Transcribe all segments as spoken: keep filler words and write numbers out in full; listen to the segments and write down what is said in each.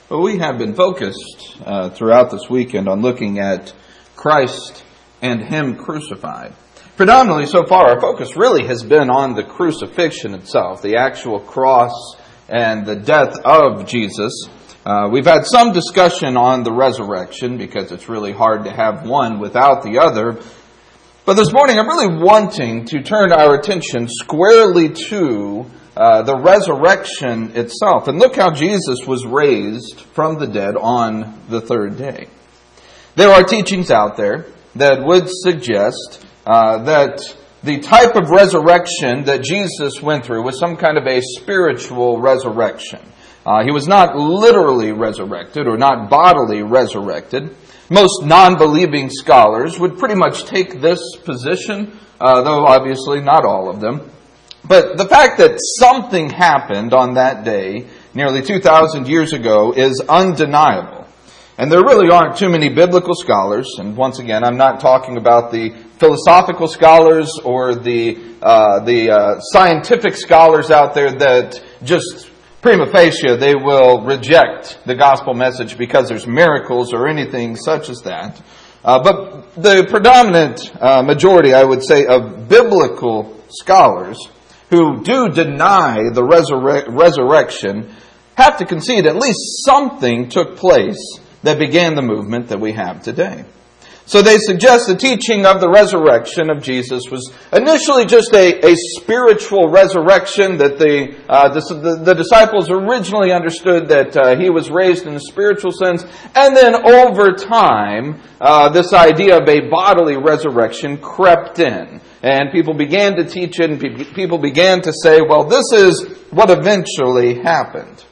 Well, we have been focused uh, throughout this weekend on looking at Christ and Him crucified. Predominantly so far, our focus really has been on the crucifixion itself, the actual cross and the death of Jesus. Uh, we've had some discussion on the resurrection because it's really hard to have one without the other. But this morning I'm really wanting to turn our attention squarely to uh, the resurrection itself. And look how Jesus was raised from the dead on the third day. There are teachings out there that would suggest uh, that the type of resurrection that Jesus went through was some kind of a spiritual resurrection. Uh, he was not literally resurrected or not bodily resurrected. Most non-believing scholars would pretty much take this position, uh, though obviously not all of them. But the fact that something happened on that day, nearly two thousand years ago, is undeniable. And there really aren't too many biblical scholars, and once again, I'm not talking about the philosophical scholars or the uh, the uh, scientific scholars out there that just prima facie they will reject the gospel message because there's miracles or anything such as that. Uh, but the predominant uh, majority, I would say, of biblical scholars who do deny the resurre- resurrection have to concede at least something took place that began the movement that we have today. So they suggest the teaching of the resurrection of Jesus was initially just a, a spiritual resurrection, that the, uh, the, the disciples originally understood that uh, he was raised in a spiritual sense, and then over time, uh, this idea of a bodily resurrection crept in. And people began to teach it, and pe- people began to say, well, this is what eventually happened.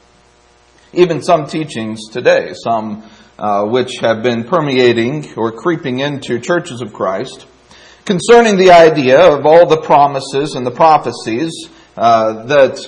Even some teachings today, some uh, which have been permeating or creeping into churches of Christ, concerning the idea of all the promises and the prophecies uh, that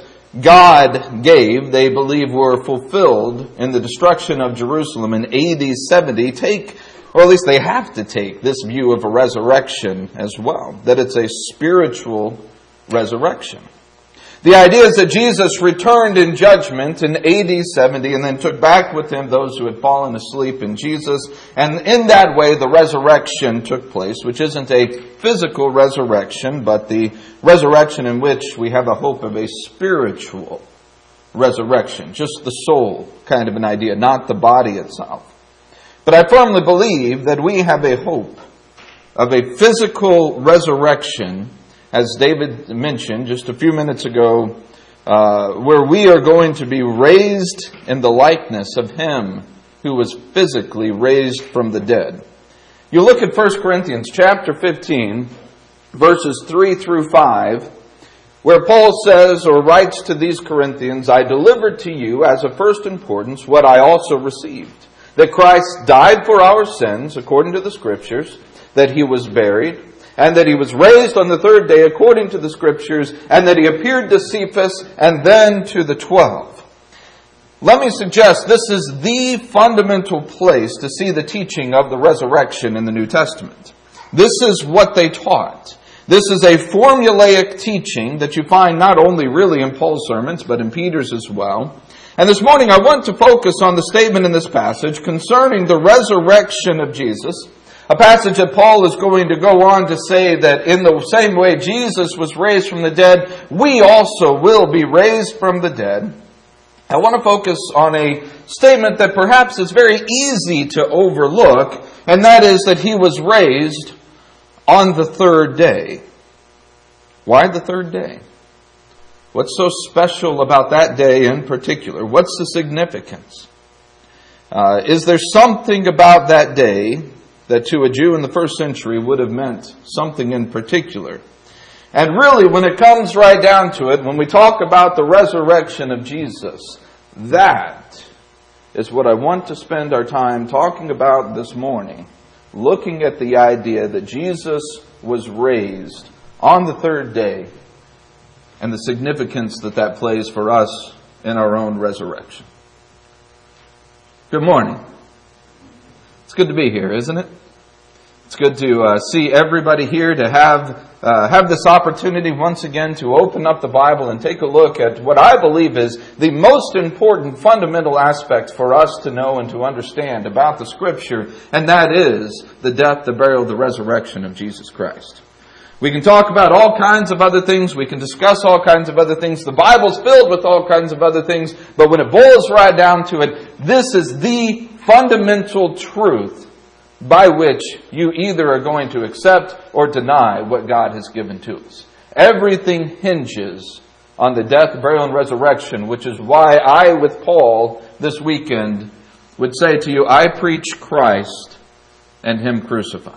God gave, they believe were fulfilled in the destruction of Jerusalem in A D seventy, take, or at least they have to take, this view of a resurrection as well, that it's a spiritual resurrection. The idea is that Jesus returned in judgment in A D seventy and then took back with him those who had fallen asleep in Jesus. And in that way, the resurrection took place, which isn't a physical resurrection, but the resurrection in which we have the hope of a spiritual resurrection. Just the soul kind of an idea, not the body itself. But I firmly believe that we have a hope of a physical resurrection, as David mentioned just a few minutes ago, uh, where we are going to be raised in the likeness of Him who was physically raised from the dead. You look at First Corinthians chapter fifteen, verses three through five, where Paul says or writes to these Corinthians, I delivered to you as of first importance what I also received, that Christ died for our sins according to the Scriptures, that He was buried, and that He was raised on the third day according to the Scriptures, and that He appeared to Cephas and then to the twelve. Let me suggest this is the fundamental place to see the teaching of the resurrection in the New Testament. This is what they taught. This is a formulaic teaching that you find not only really in Paul's sermons, but in Peter's as well. And this morning I want to focus on the statement in this passage concerning the resurrection of Jesus. A passage that Paul is going to go on to say that in the same way Jesus was raised from the dead, we also will be raised from the dead. I want to focus on a statement that perhaps is very easy to overlook, and that is that He was raised on the third day. Why the third day? What's so special about that day in particular? What's the significance? Uh, is there something about that day that to a Jew in the first century would have meant something in particular? And really, when it comes right down to it, when we talk about the resurrection of Jesus, that is what I want to spend our time talking about this morning, looking at the idea that Jesus was raised on the third day and the significance that that plays for us in our own resurrection. Good morning. It's good to be here, isn't it? It's good to uh, see everybody here, to have uh, have this opportunity once again to open up the Bible and take a look at what I believe is the most important fundamental aspect for us to know and to understand about the Scripture, and that is the death, the burial, the resurrection of Jesus Christ. We can talk about all kinds of other things. We can discuss all kinds of other things. The Bible's filled with all kinds of other things. But when it boils right down to it, this is the fundamental truth by which you either are going to accept or deny what God has given to us. Everything hinges on the death, burial, and resurrection, which is why I, with Paul this weekend, would say to you, I preach Christ and Him crucified.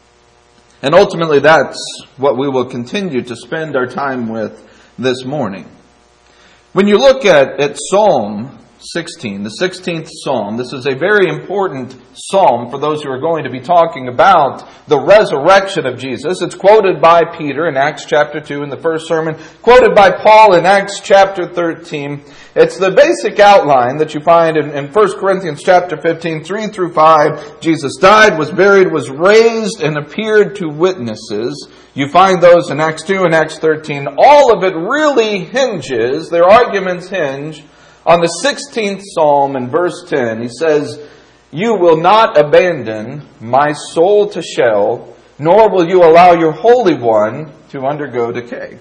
And ultimately, that's what we will continue to spend our time with this morning. When you look at, at Psalm sixteen, the sixteenth Psalm, this is a very important psalm for those who are going to be talking about the resurrection of Jesus. It's quoted by Peter in Acts chapter two in the first sermon, quoted by Paul in Acts chapter thirteen. It's the basic outline that you find in, in First Corinthians chapter fifteen, three through five. Jesus died, was buried, was raised, and appeared to witnesses. You find those in Acts two and Acts thirteen. All of it really hinges, their arguments hinge, on the sixteenth Psalm in verse ten. He says, "You will not abandon my soul to Sheol, nor will you allow your Holy One to undergo decay."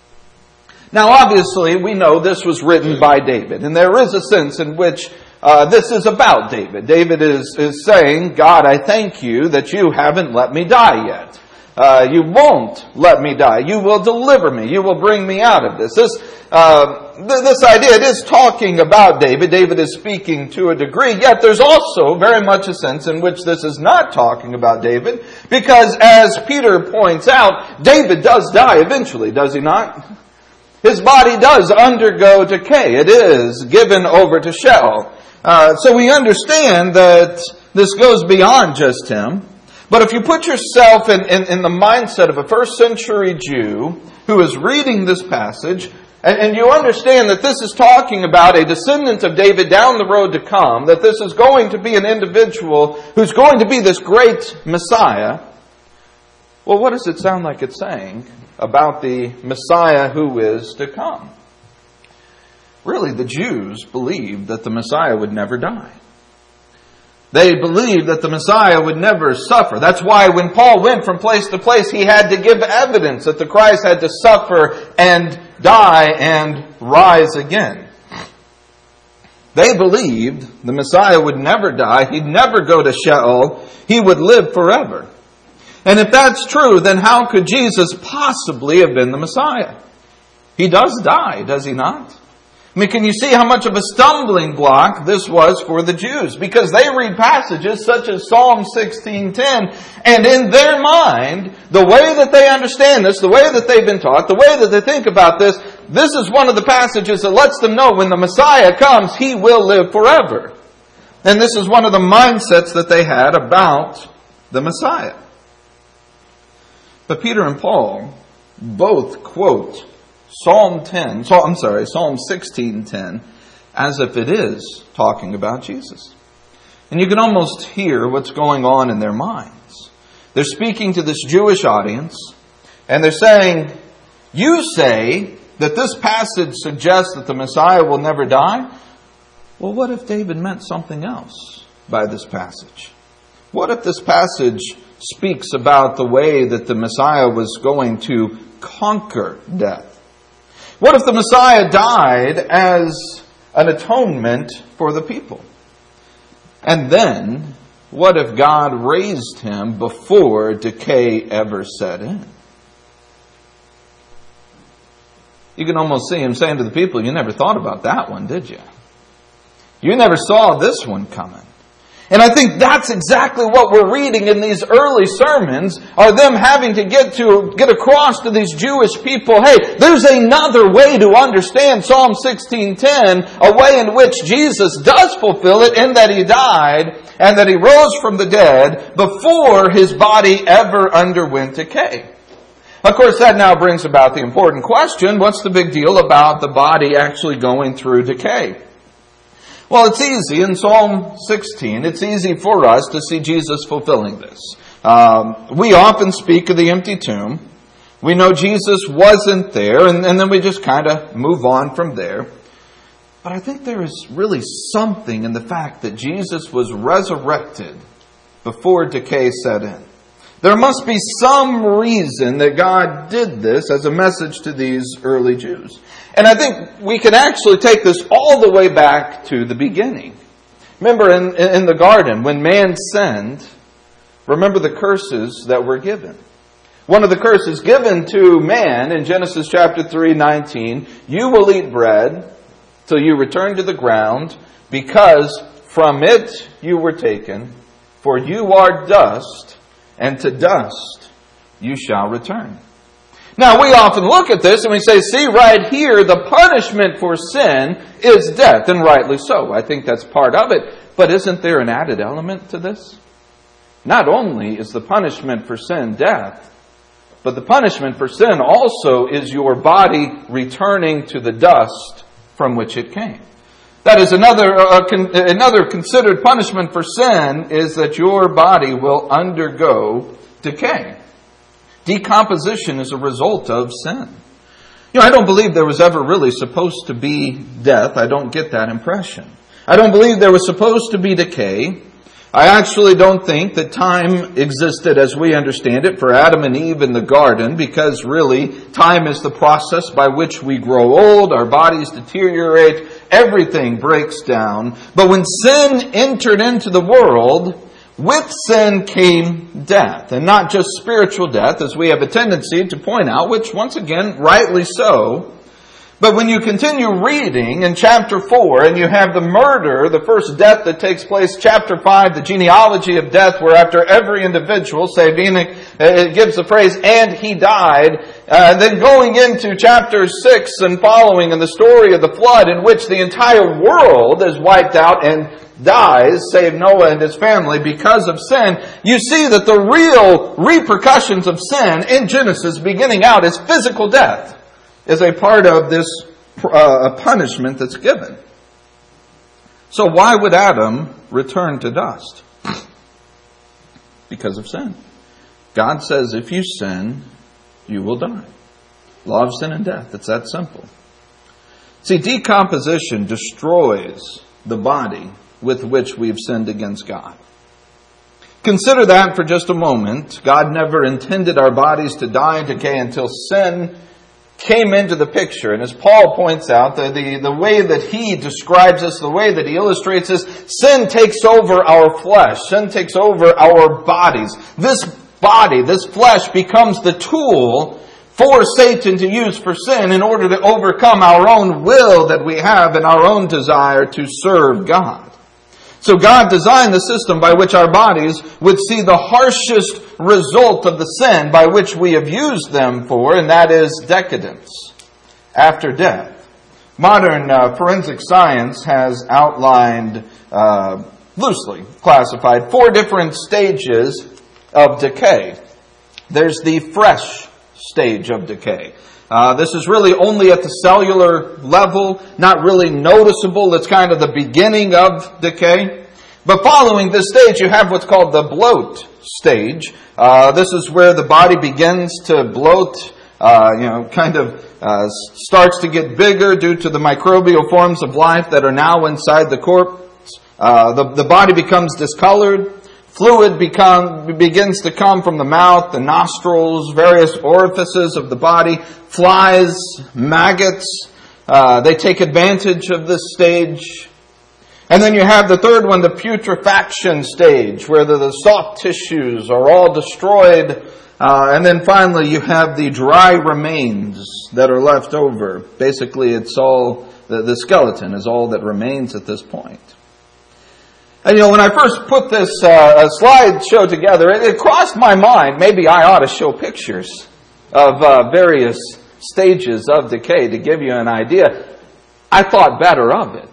Now, obviously, we know this was written by David, and there is a sense in which uh, this is about David. David is, is saying, God, I thank you that you haven't let me die yet. Uh, you won't let me die. You will deliver me. You will bring me out of this. This, uh, th- this idea, it is talking about David. David is speaking to a degree, yet there's also very much a sense in which this is not talking about David, because as Peter points out, David does die eventually, does he not? His body does undergo decay. It is given over to Sheol. Uh, so we understand that this goes beyond just him. But if you put yourself in, in, in the mindset of a first century Jew who is reading this passage, and, and you understand that this is talking about a descendant of David down the road to come, that this is going to be an individual who's going to be this great Messiah, well, what does it sound like it's saying about the Messiah who is to come? Really, the Jews believed that the Messiah would never die. They believed that the Messiah would never suffer. That's why when Paul went from place to place, he had to give evidence that the Christ had to suffer and die and rise again. They believed the Messiah would never die. He'd never go to Sheol. He would live forever. And if that's true, then how could Jesus possibly have been the Messiah? He does die, does he not? I mean, can you see how much of a stumbling block this was for the Jews? Because they read passages such as Psalm sixteen ten, and in their mind, the way that they understand this, the way that they've been taught, the way that they think about this, this is one of the passages that lets them know when the Messiah comes, He will live forever. And this is one of the mindsets that they had about the Messiah. But Peter and Paul both quote Psalm ten, so, I'm sorry, Psalm sixteen ten, as if it is talking about Jesus. And you can almost hear what's going on in their minds. They're speaking to this Jewish audience, and they're saying, you say that this passage suggests that the Messiah will never die? Well, what if David meant something else by this passage? What if this passage speaks about the way that the Messiah was going to conquer death? What if the Messiah died as an atonement for the people? And then, what if God raised Him before decay ever set in? You can almost see Him saying to the people, you never thought about that one, did you? You never saw this one coming. And I think that's exactly what we're reading in these early sermons, are them having to get to get across to these Jewish people, hey, there's another way to understand Psalm sixteen ten, a way in which Jesus does fulfill it in that He died and that He rose from the dead before His body ever underwent decay. Of course, that now brings about the important question, what's the big deal about the body actually going through decay? Well, it's easy in Psalm sixteen. It's easy for us to see Jesus fulfilling this. Um, we often speak of the empty tomb. We know Jesus wasn't there, and, and then we just kind of move on from there. But I think there is really something in the fact that Jesus was resurrected before decay set in. There must be some reason that God did this as a message to these early Jews. And I think we can actually take this all the way back to the beginning. Remember in, in the garden, when man sinned, remember the curses that were given. One of the curses given to man in Genesis chapter three nineteen, you will eat bread till you return to the ground, because from it you were taken, for you are dust, and to dust you shall return. Now we often look at this and we say, see right here, the punishment for sin is death, and rightly so. I think that's part of it. But isn't there an added element to this? Not only is the punishment for sin death, but the punishment for sin also is your body returning to the dust from which it came. That is another uh, con- another considered punishment for sin is that your body will undergo decay. Decomposition is a result of sin. You know, I don't believe there was ever really supposed to be death. I don't get that impression. I don't believe there was supposed to be decay. I actually don't think that time existed as we understand it for Adam and Eve in the garden, because really time is the process by which we grow old, our bodies deteriorate, everything breaks down. But when sin entered into the world, with sin came death, and not just spiritual death, as we have a tendency to point out, which once again, rightly so. But when you continue reading in chapter four, and you have the murder, the first death that takes place, chapter five, the genealogy of death, where after every individual, save Enoch, it gives the phrase, and he died. Uh, then going into chapter six and following, in the story of the flood, in which the entire world is wiped out and dies, save Noah and his family, because of sin, you see that the real repercussions of sin in Genesis, beginning out, is physical death, is a part of this uh, punishment that's given. So why would Adam return to dust? Because of sin. God says if you sin, you will die. Law of sin and death. It's that simple. See, decomposition destroys the body with which we've sinned against God. Consider that for just a moment. God never intended our bodies to die and decay until sin came into the picture. And as Paul points out, the, the, the way that he describes this, the way that he illustrates this, sin takes over our flesh. Sin takes over our bodies. This body, this flesh, becomes the tool for Satan to use for sin in order to overcome our own will that we have and our own desire to serve God. So God designed the system by which our bodies would see the harshest result of the sin by which we have used them for, and that is decadence after death. Modern uh, forensic science has outlined, uh, loosely classified, four different stages of decay. There's the fresh stage of decay. Uh, this is really only at the cellular level, not really noticeable. It's kind of the beginning of decay. But following this stage, you have what's called the bloat stage. Uh, this is where the body begins to bloat, uh, you know, kind of uh, starts to get bigger due to the microbial forms of life that are now inside the corpse. Uh, the, the body becomes discolored. Fluid become, begins to come from the mouth, the nostrils, various orifices of the body. Flies, maggots, uh, they take advantage of this stage. And then you have the third one, the putrefaction stage, where the, the soft tissues are all destroyed. Uh, and then finally you have the dry remains that are left over. Basically it's all, the, the skeleton is all that remains at this point. And you know, when I first put this uh, slideshow together, it, it crossed my mind, maybe I ought to show pictures of uh, various stages of decay to give you an idea. I thought better of it.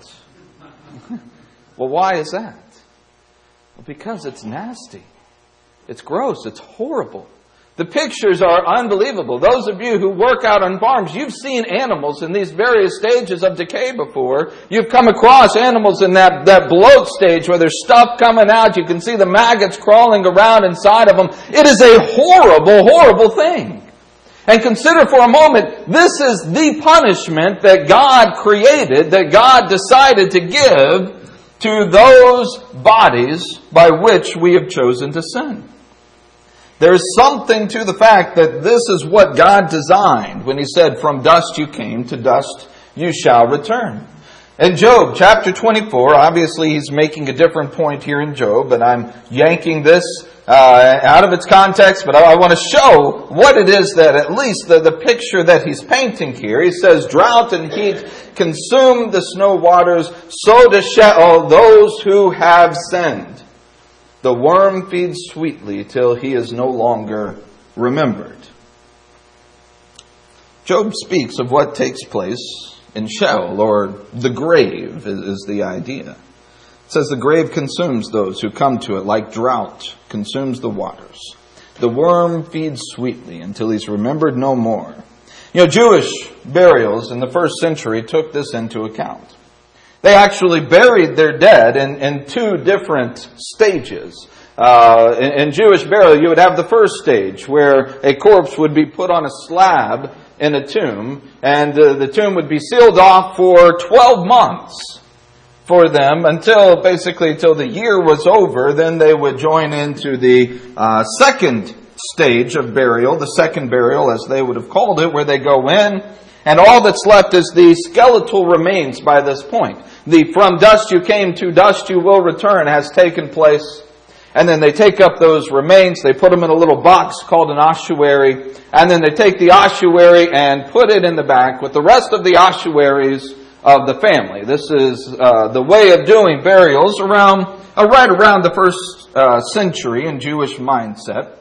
Well, why is that? Well, because it's nasty. It's gross. It's horrible. The pictures are unbelievable. Those of you who work out on farms, you've seen animals in these various stages of decay before. You've come across animals in that, that bloat stage where there's stuff coming out. You can see the maggots crawling around inside of them. It is a horrible, horrible thing. And consider for a moment, this is the punishment that God created, that God decided to give to those bodies by which we have chosen to sin. There's something to the fact that this is what God designed when He said, from dust you came, to dust you shall return. In Job chapter twenty-four, obviously He's making a different point here in Job, and I'm yanking this uh, out of its context, but I, I want to show what it is that at least the, the picture that He's painting here. He says, drought and heat consume the snow waters, so to Sheol those who have sinned. The worm feeds sweetly till he is no longer remembered. Job speaks of what takes place in Sheol, or the grave is, is the idea. It says the grave consumes those who come to it like drought consumes the waters. The worm feeds sweetly until he's remembered no more. You know, Jewish burials in the first century took this into account. They actually buried their dead in, in two different stages. Uh, in, in Jewish burial, you would have the first stage where a corpse would be put on a slab in a tomb, and uh, the tomb would be sealed off for twelve months for them until basically until the year was over. Then they would join into the uh, second stage of burial, the second burial as they would have called it, where they go in, and all that's left is the skeletal remains by this point. The from dust you came, to dust you will return has taken place. And then they take up those remains, they put them in a little box called an ossuary, and then they take the ossuary and put it in the back with the rest of the ossuaries of the family. This is uh, the way of doing burials around uh, right around the first uh, century in Jewish mindset.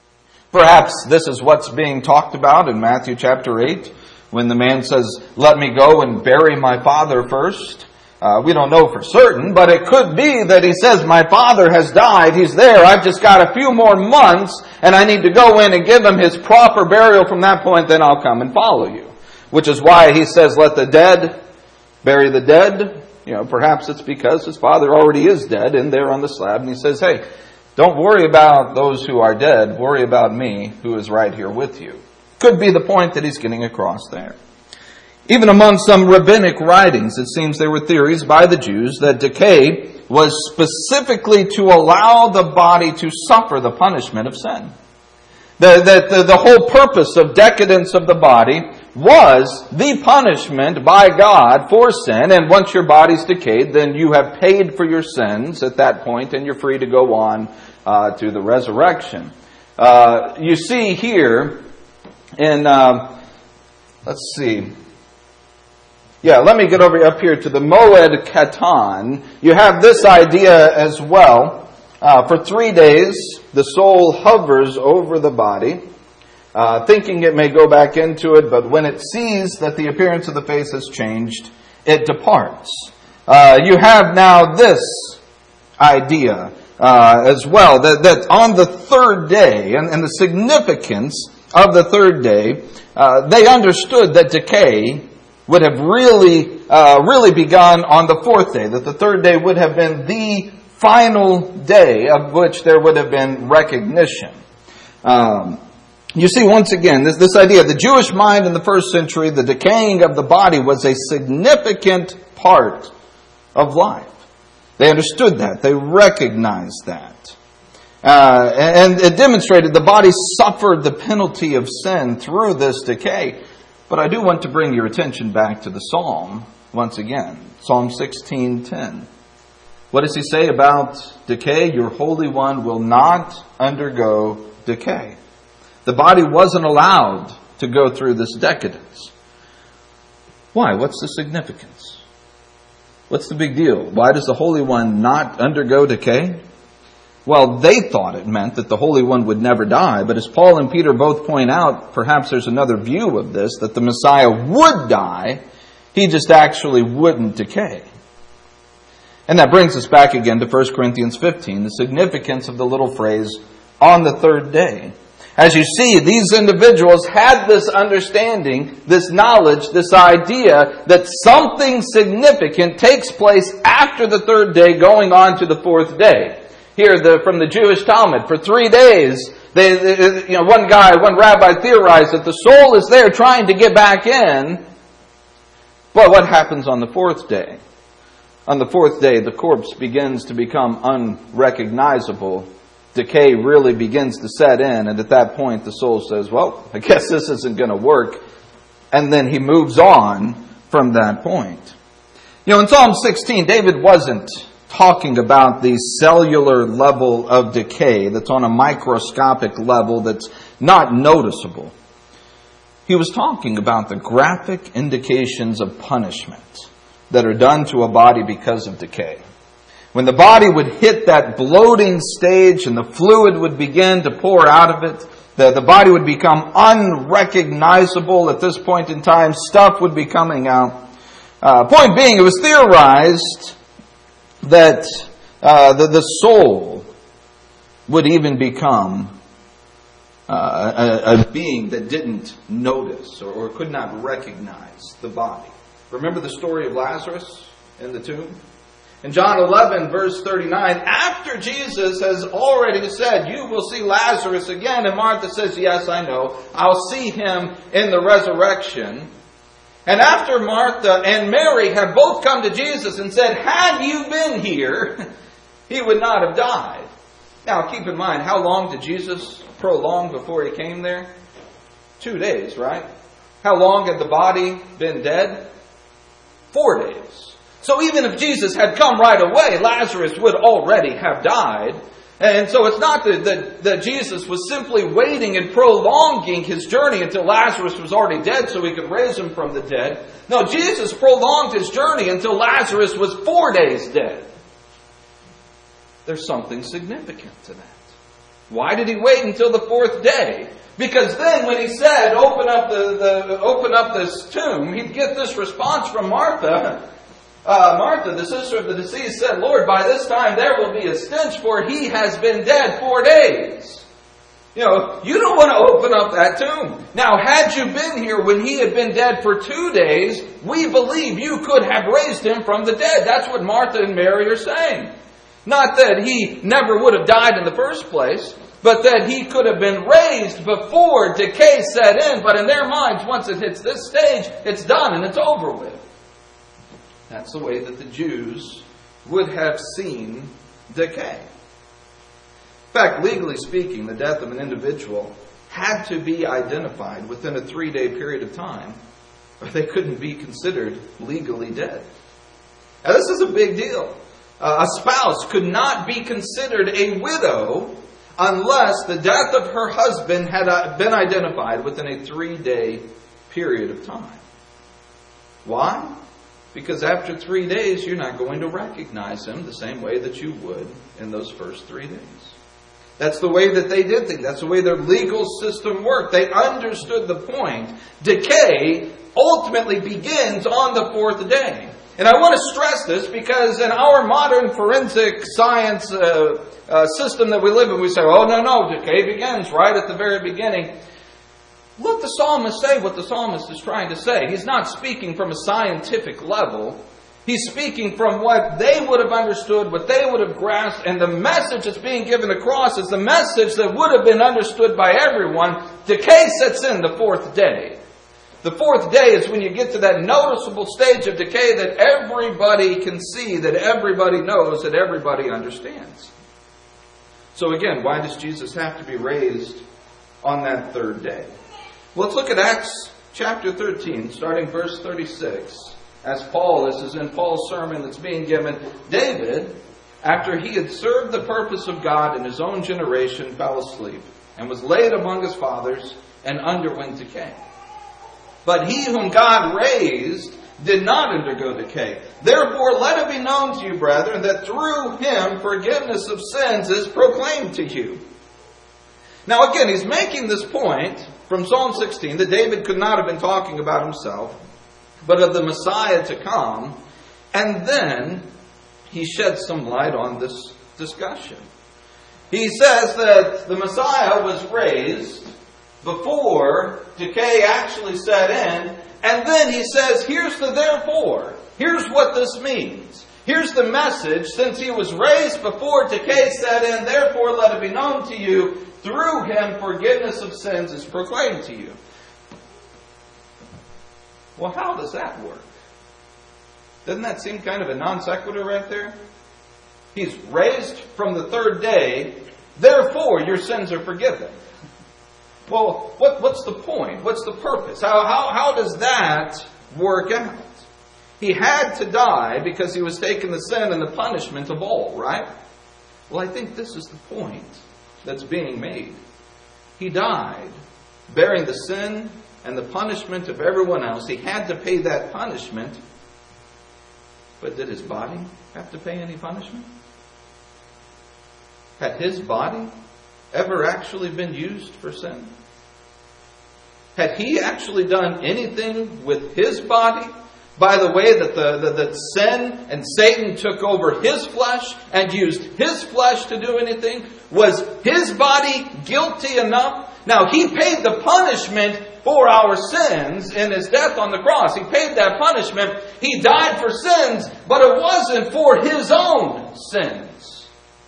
Perhaps this is what's being talked about in Matthew chapter eight, when the man says, let me go and bury my father first. Uh, we don't know for certain, but it could be that he says, my father has died, he's there, I've just got a few more months, and I need to go in and give him his proper burial from that point, then I'll come and follow you. Which is why he says, let the dead bury the dead. You know, perhaps it's because his father already is dead in there on the slab, and he says, hey, don't worry about those who are dead, worry about me who is right here with you. Could be the point that he's getting across there. Even among some rabbinic writings, it seems there were theories by the Jews that decay was specifically to allow the body to suffer the punishment of sin. That the, the, the whole purpose of decadence of the body was the punishment by God for sin, and once your body's decayed, then you have paid for your sins at that point, and you're free to go on uh, to the resurrection. Uh, you see here in, uh, let's see, Yeah, let me get over up here to the Moed Katan. You have this idea as well. Uh, for three days, the soul hovers over the body, uh, thinking it may go back into it, but when it sees that the appearance of the face has changed, it departs. Uh, you have now this idea uh, as well, that, that on the third day, and, and the significance of the third day, uh, they understood that decay would have really, uh, really begun on the fourth day, that the third day would have been the final day of which there would have been recognition. Um, you see, once again, this, this idea, the Jewish mind in the first century, the decaying of the body was a significant part of life. They understood that. They recognized that. Uh, and it demonstrated the body suffered the penalty of sin through this decay. But I do want to bring your attention back to the Psalm once again. Psalm sixteen ten. What does he say about decay? Your Holy One will not undergo decay. The body wasn't allowed to go through this decadence. Why? What's the significance? What's the big deal? Why does the Holy One not undergo decay? Well, they thought it meant that the Holy One would never die, but as Paul and Peter both point out, perhaps there's another view of this, that the Messiah would die, he just actually wouldn't decay. And that brings us back again to First Corinthians fifteen, the significance of the little phrase, on the third day. As you see, these individuals had this understanding, this knowledge, this idea that something significant takes place after the third day going on to the fourth day. Here the, from the Jewish Talmud, for three days, they, they, you know, one guy, one rabbi theorized that the soul is there trying to get back in. But what happens on the fourth day? On the fourth day, the corpse begins to become unrecognizable. Decay really begins to set in, and at that point the soul says, well, I guess this isn't going to work. And then he moves on from that point. You know, in Psalm sixteen, David wasn't talking about the cellular level of decay that's on a microscopic level that's not noticeable. He was talking about the graphic indications of punishment that are done to a body because of decay. When the body would hit that bloating stage and the fluid would begin to pour out of it, the, the body would become unrecognizable at this point in time. Stuff would be coming out. Uh, point being, it was theorized that uh, the, the soul would even become uh, a, a being that didn't notice or, or could not recognize the body. Remember the story of Lazarus in the tomb? In John eleven, verse thirty-nine, after Jesus has already said, you will see Lazarus again, and Martha says, yes, I know, I'll see him in the resurrection. And after Martha and Mary have both come to Jesus and said, had you been here, he would not have died. Now, keep in mind, how long did Jesus prolong before he came there? Two days, right? How long had the body been dead? Four days. So even if Jesus had come right away, Lazarus would already have died. And so it's not that, that, that Jesus was simply waiting and prolonging his journey until Lazarus was already dead so he could raise him from the dead. No, Jesus prolonged his journey until Lazarus was four days dead. There's something significant to that. Why did he wait until the fourth day? Because then when he said, open up the, the open up this tomb, he'd get this response from Martha. Uh, Martha, the sister of the deceased, said, Lord, by this time there will be a stench, for he has been dead four days. You know, you don't want to open up that tomb. Now, had you been here when he had been dead for two days, we believe you could have raised him from the dead. That's what Martha and Mary are saying. Not that he never would have died in the first place, but that he could have been raised before decay set in. But in their minds, once it hits this stage, it's done and it's over with. That's the way that the Jews would have seen decay. In fact, legally speaking, the death of an individual had to be identified within a three-day period of time, or they couldn't be considered legally dead. Now, this is a big deal. Uh, a spouse could not be considered a widow unless the death of her husband had been identified within a three-day period of time. Why? Because after three days, you're not going to recognize him the same way that you would in those first three days. That's the way that they did things. That's the way their legal system worked. They understood the point. Decay ultimately begins on the fourth day. And I want to stress this because in our modern forensic science uh, uh, system that we live in, we say, oh, no, no, decay begins right at the very beginning. Let the psalmist say what the psalmist is trying to say. He's not speaking from a scientific level. He's speaking from what they would have understood, what they would have grasped, and the message that's being given across is the message that would have been understood by everyone. Decay sets in the fourth day. The fourth day is when you get to that noticeable stage of decay that everybody can see, that everybody knows, that everybody understands. So again, why does Jesus have to be raised on that third day? Well, let's look at Acts chapter thirteen, starting verse thirty-six. As Paul, this is in Paul's sermon that's being given. David, after he had served the purpose of God in his own generation, fell asleep and was laid among his fathers and underwent decay. But he whom God raised did not undergo decay. Therefore, let it be known to you, brethren, that through him forgiveness of sins is proclaimed to you. Now again, he's making this point from Psalm sixteen that David could not have been talking about himself, but of the Messiah to come. And then he sheds some light on this discussion. He says that the Messiah was raised before decay actually set in. And then he says, here's the therefore. Here's what this means. Here's the message. Since he was raised before decay set in, therefore let it be known to you, through him forgiveness of sins is proclaimed to you. Well, how does that work? Doesn't that seem kind of a non sequitur right there? He's raised from the third day, therefore your sins are forgiven. Well, what, what's the point? What's the purpose? How, how, how does that work out? He had to die because he was taking the sin and the punishment of all, right? Well, I think this is the point that's being made. He died bearing the sin and the punishment of everyone else. He had to pay that punishment. But did his body have to pay any punishment? Had his body ever actually been used for sin? Had he actually done anything with his body? By the way that the, the that sin and Satan took over his flesh and used his flesh to do anything? Was his body guilty enough? Now, he paid the punishment for our sins in his death on the cross. He paid that punishment. He died for sins, but it wasn't for his own sins.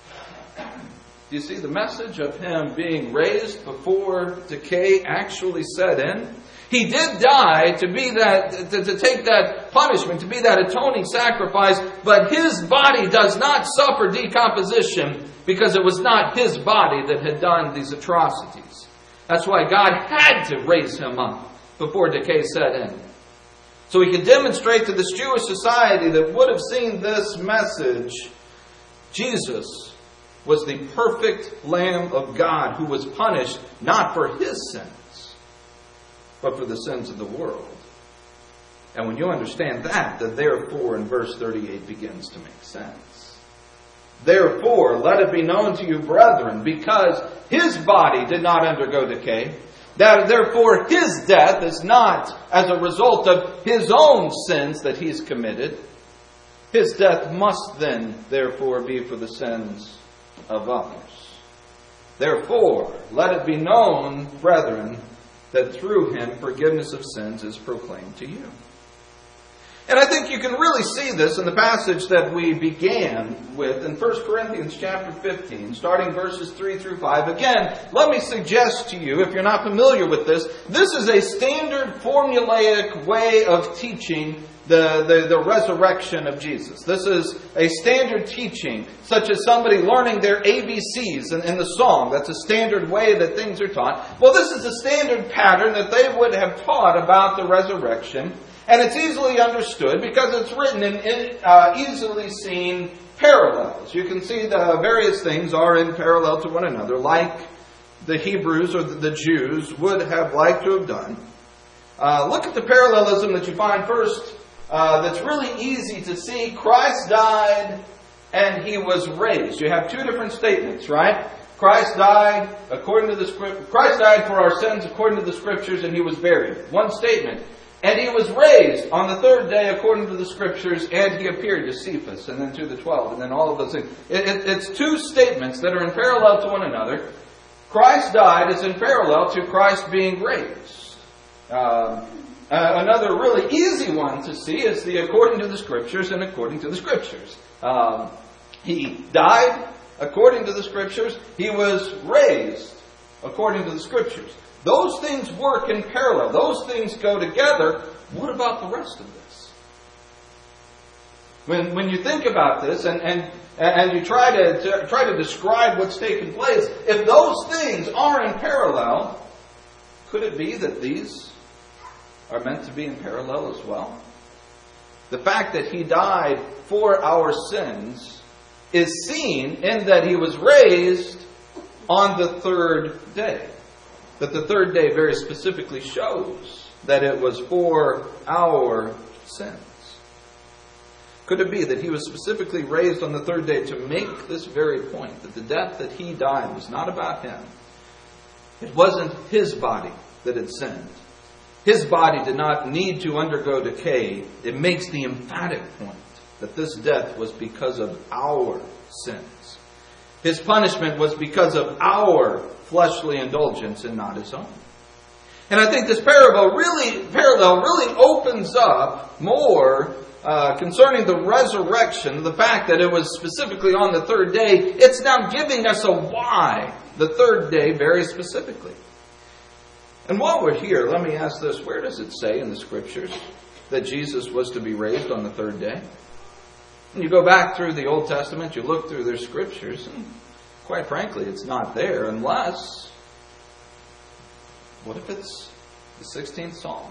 Do you see the message of him being raised before decay actually set in? He did die to be that, to, to take that punishment, to be that atoning sacrifice, but his body does not suffer decomposition because it was not his body that had done these atrocities. That's why God had to raise him up before decay set in. So he could demonstrate to this Jewish society that would have seen this message, Jesus was the perfect Lamb of God who was punished not for his sins, but for the sins of the world. And when you understand that, the therefore in verse thirty-eight begins to make sense. Therefore, let it be known to you, brethren, because his body did not undergo decay, that therefore his death is not as a result of his own sins that he's committed. His death must then, therefore, be for the sins of others. Therefore, let it be known, brethren, that through him forgiveness of sins is proclaimed to you. And I think you can really see this in the passage that we began with in First Corinthians chapter fifteen, starting verses three through five. Again, let me suggest to you, if you're not familiar with this, this is a standard formulaic way of teaching the, the, the resurrection of Jesus. This is a standard teaching, such as somebody learning their A B Cs in, in the song. That's a standard way that things are taught. Well, this is a standard pattern that they would have taught about the resurrection. And it's easily understood because it's written in, in uh, easily seen parallels. You can see the various things are in parallel to one another, like the Hebrews or the, the Jews would have liked to have done. Uh, look at the parallelism that you find first. Uh, that's really easy to see. Christ died and he was raised. You have two different statements, right? Christ died according to the script. Christ died for our sins according to the Scriptures, and he was buried. One statement. And he was raised on the third day according to the Scriptures, and he appeared to Cephas, and then to the twelve, and then all of those things. It, it, it's two statements that are in parallel to one another. Christ died is in parallel to Christ being raised. Um, uh, another really easy one to see is the according to the Scriptures and according to the Scriptures. Um, he died according to the Scriptures. He was raised according to the Scriptures. Those things work in parallel. Those things go together. What about the rest of this? When when you think about this and and, and you try to, to try to describe what's taking place, if those things are in parallel, could it be that these are meant to be in parallel as well? The fact that he died for our sins is seen in that he was raised on the third day. That the third day very specifically shows that it was for our sins. Could it be that he was specifically raised on the third day to make this very point, that the death that he died was not about him? It wasn't his body that had sinned. His body did not need to undergo decay. It makes the emphatic point that this death was because of our sins. His punishment was because of our fleshly indulgence and not His own. And I think this parable really, parallel really opens up more uh, concerning the resurrection, the fact that it was specifically on the third day. It's now giving us a why the third day very specifically. And while we're here, let me ask this. Where does it say in the Scriptures that Jesus was to be raised on the third day? When you go back through the Old Testament, you look through their Scriptures, and quite frankly, it's not there unless... What if it's the sixteenth Psalm?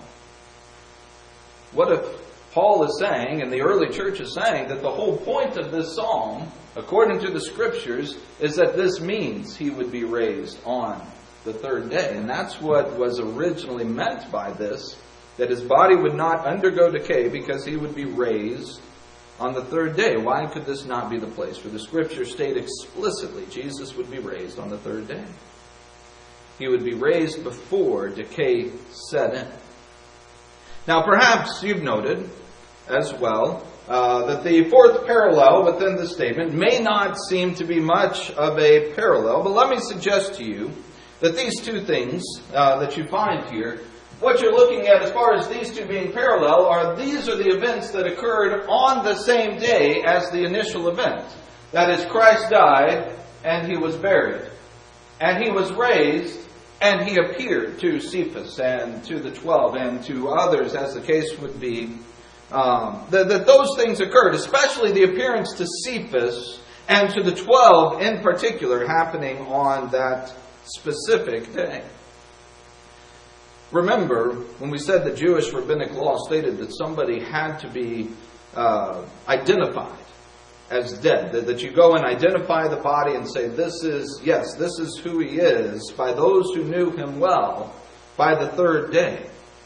What if Paul is saying, and the early church is saying, that the whole point of this psalm, according to the Scriptures, is that this means He would be raised on the third day. And that's what was originally meant by this, that His body would not undergo decay because He would be raised on the third day. Why could this not be the place? For the Scriptures state explicitly Jesus would be raised on the third day. He would be raised before decay set in. Now perhaps you've noted as well uh, that the fourth parallel within the statement may not seem to be much of a parallel, but let me suggest to you that these two things uh, that you find here, what you're looking at as far as these two being parallel, are these are the events that occurred on the same day as the initial event. That is, Christ died and He was buried. And He was raised and He appeared to Cephas and to the twelve and to others, as the case would be. Um, that, that those things occurred, especially the appearance to Cephas and to the twelve in particular, happening on that specific day. Remember, when we said the Jewish rabbinic law stated that somebody had to be uh, identified as dead, that, that you go and identify the body and say, this is, yes, this is who he is, by those who knew him well, by the third day.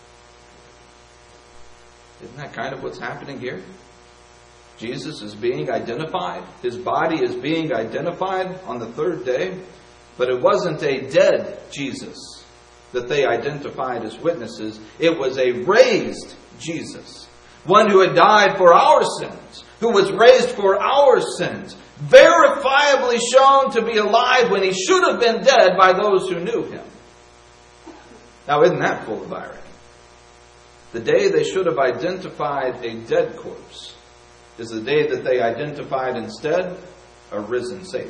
Isn't that kind of what's happening here? Jesus is being identified. His body is being identified on the third day. But it wasn't a dead Jesus that they identified as witnesses. It was a raised Jesus. One who had died for our sins. Who was raised for our sins. Verifiably shown to be alive when He should have been dead by those who knew Him. Now, isn't that full of irony? The day they should have identified a dead corpse is the day that they identified instead a risen Savior.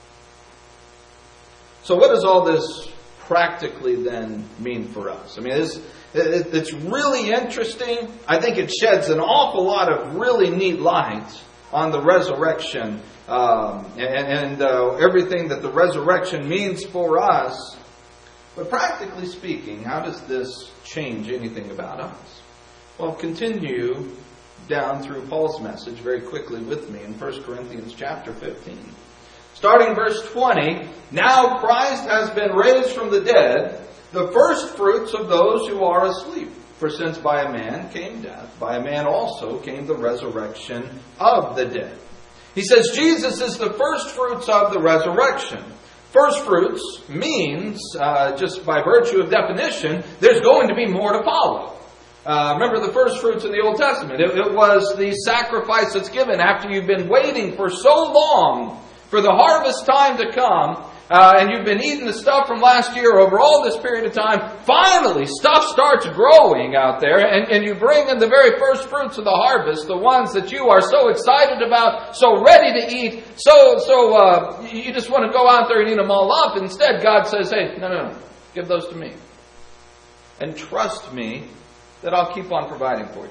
So what does all this practically then mean for us? I mean, it's, it's really interesting. I think it sheds an awful lot of really neat light on the resurrection um, and, and uh, everything that the resurrection means for us. But practically speaking, how does this change anything about us? Well, continue down through Paul's message very quickly with me in First Corinthians chapter fifteen. Starting verse twenty, now Christ has been raised from the dead, the first fruits of those who are asleep. For since by a man came death, by a man also came the resurrection of the dead. He says Jesus is the first fruits of the resurrection. First fruits means, uh, just by virtue of definition, there's going to be more to follow. Uh, remember the first fruits in the Old Testament. It, it was the sacrifice that's given after you've been waiting for so long for the harvest time to come, uh, and you've been eating the stuff from last year over all this period of time. Finally, stuff starts growing out there, and, and you bring in the very first fruits of the harvest, the ones that you are so excited about, so ready to eat, so so uh, you just want to go out there and eat them all up. Instead, God says, hey, no, no, no, give those to me. And trust me that I'll keep on providing for you.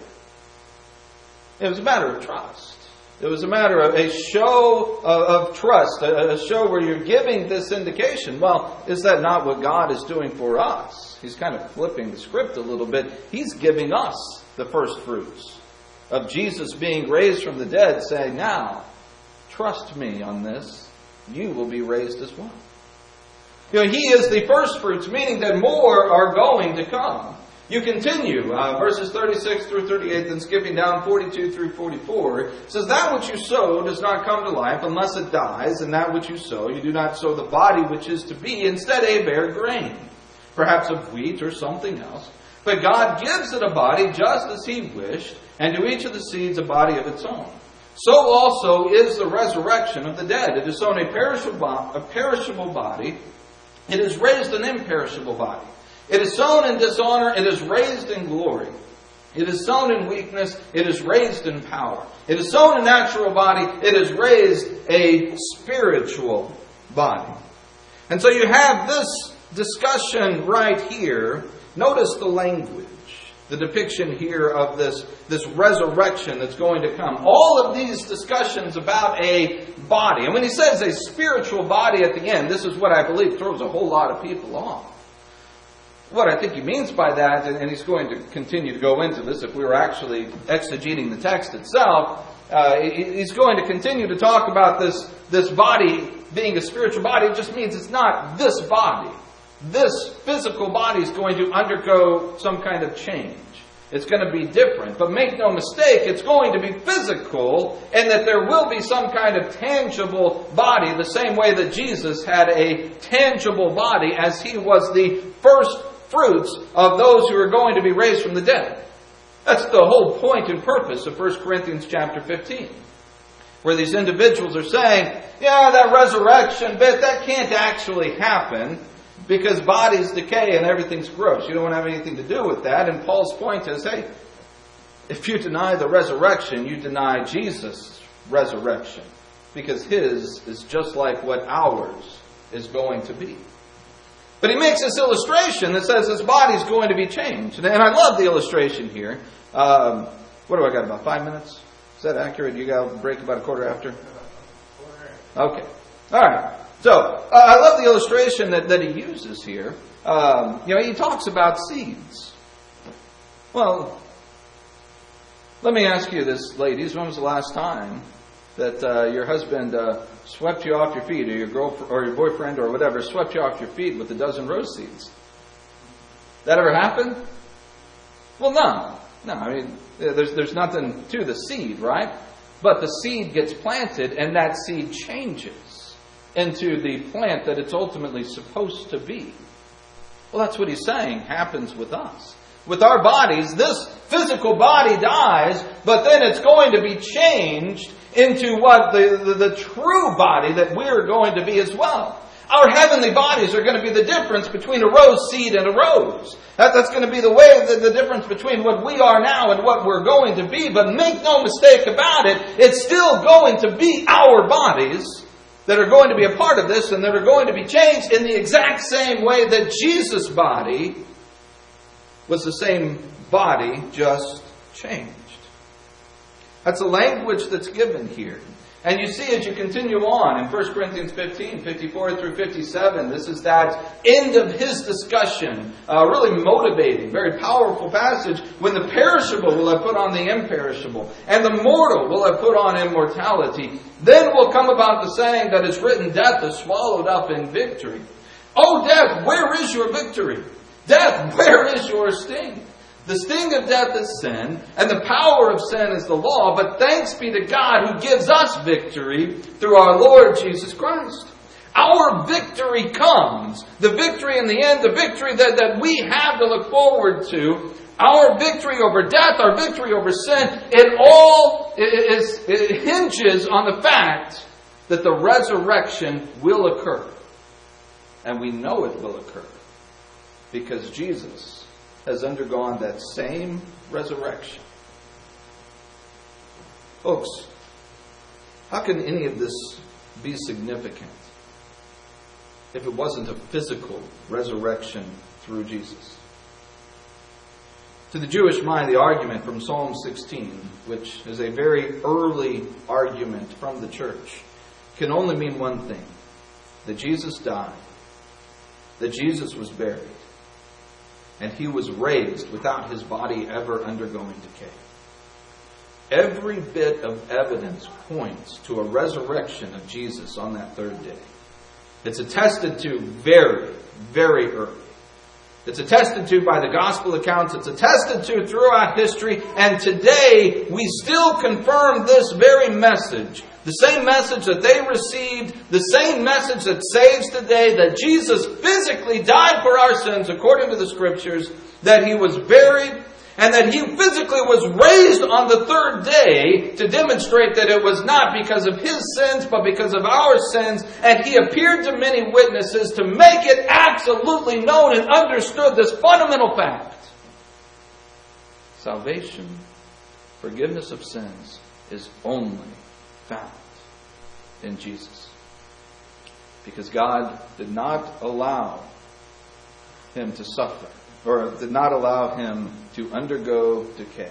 It was a matter of trust. It was a matter of a show of, of trust, a, a show where you're giving this indication. Well, is that not what God is doing for us? He's kind of flipping the script a little bit. He's giving us the first fruits of Jesus being raised from the dead, saying, now, trust me on this. You will be raised as well. You know, He is the first fruits, meaning that more are going to come. You continue, uh, verses thirty-six through thirty-eight, then skipping down forty-two through forty-four. It says, that which you sow does not come to life unless it dies, and that which you sow, you do not sow the body which is to be, instead a bare grain, perhaps of wheat or something else. But God gives it a body just as He wished, and to each of the seeds a body of its own. so also is the resurrection of the dead. It is sown a perishable, a perishable body. It is raised an imperishable body. It is sown in dishonor. It is raised in glory. It is sown in weakness. It is raised in power. It is sown a natural body. It is raised a spiritual body. And so you have this discussion right here. Notice the language. The depiction here of this, this resurrection that's going to come. All of these discussions about a body. And when he says a spiritual body at the end, this is what I believe throws a whole lot of people off. What I think he means by that, and he's going to continue to go into this if we were actually exegeting the text itself, uh, he's going to continue to talk about this, this body being a spiritual body. It just means it's not this body. This physical body is going to undergo some kind of change. It's going to be different. But make no mistake, it's going to be physical, and that there will be some kind of tangible body, the same way that Jesus had a tangible body as he was the first fruits of those who are going to be raised from the dead. That's the whole point and purpose of First Corinthians chapter fifteen. Where these individuals are saying, yeah, that resurrection bit, that can't actually happen. Because bodies decay and everything's gross. You don't have anything to do with that. And Paul's point is, hey, if you deny the resurrection, you deny Jesus' resurrection. Because his is just like what ours is going to be. But he makes this illustration that says this body's going to be changed. And I love the illustration here. Um, what do I got, about five minutes? Is that accurate? You got a break about a quarter after? Okay. All right. So, uh, I love the illustration that, that he uses here. Um, you know, he talks about seeds. Well, let me ask you this, ladies. When was the last time that uh, your husband uh, swept you off your feet, or your girlfriend, or your boyfriend, or whatever, swept you off your feet with a dozen rose seeds? That ever happened? Well, no. No, I mean, there's, there's nothing to the seed, right? But the seed gets planted, and that seed changes into the plant that it's ultimately supposed to be. Well, that's what he's saying happens with us. With our bodies, this physical body dies, but then it's going to be changed into what the, the, the true body that we're going to be as well. Our heavenly bodies are going to be the difference between a rose seed and a rose. That, that's going to be the way, the, the difference between what we are now and what we're going to be. But make no mistake about it, it's still going to be our bodies that are going to be a part of this and that are going to be changed in the exact same way that Jesus' body was the same body, just changed. That's the language that's given here. And you see as you continue on in First Corinthians fifteen, fifty-four through fifty-seven, this is that end of his discussion, uh, really motivating, very powerful passage, when the perishable will have put on the imperishable, and the mortal will have put on immortality. Then will come about the saying that is written, death is swallowed up in victory. Oh, death, where is your victory? Death, where is your sting? The sting of death is sin, and the power of sin is the law. But thanks be to God who gives us victory through our Lord Jesus Christ. Our victory comes. The victory in the end, the victory that, that we have to look forward to. Our victory over death, our victory over sin, it all is, it hinges on the fact that the resurrection will occur. And we know it will occur because Jesus has undergone that same resurrection. Folks, how can any of this be significant if it wasn't a physical resurrection through Jesus? To the Jewish mind, the argument from Psalm sixteen, which is a very early argument from the church, can only mean one thing: that Jesus died, that Jesus was buried, and he was raised without his body ever undergoing decay. Every bit of evidence points to a resurrection of Jesus on that third day. It's attested to very, very early. It's attested to by the gospel accounts. It's attested to throughout history. And today, we still confirm this very message. The same message that they received, the same message that saves today, that Jesus physically died for our sins according to the Scriptures, that he was buried, And that He physically was raised on the third day to demonstrate that it was not because of His sins, but because of our sins. And He appeared to many witnesses to make it absolutely known and understood this fundamental fact. Salvation, forgiveness of sins, is only found in Jesus. Because God did not allow Him to suffer, or did not allow Him to undergo decay.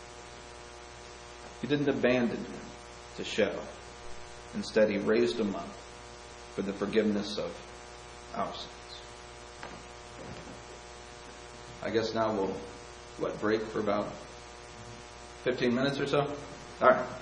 He didn't abandon Him to show. Instead, He raised Him up for the forgiveness of our sins. I guess now we'll, what, break for about fifteen minutes or so? All right.